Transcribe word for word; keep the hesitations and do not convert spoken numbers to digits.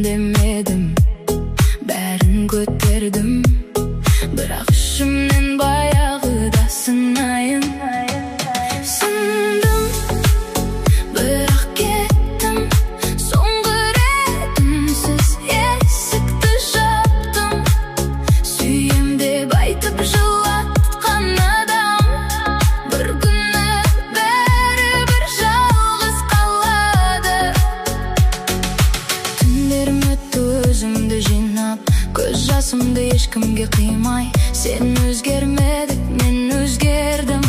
демедім, бәрін көтердім, бірақ ішімнен баяғыда сынайын. Сындым, бірақ кеттім, соңғы рет үнсіз есікті жаптым. Сүйем деп айтып жылатқан адам, бір күні бәрібір жалғыз қалады. Түндерім өтті өзімді жинап, көз жасымды ешкімге қимай. Сен өзгермедің, мен өзгердім.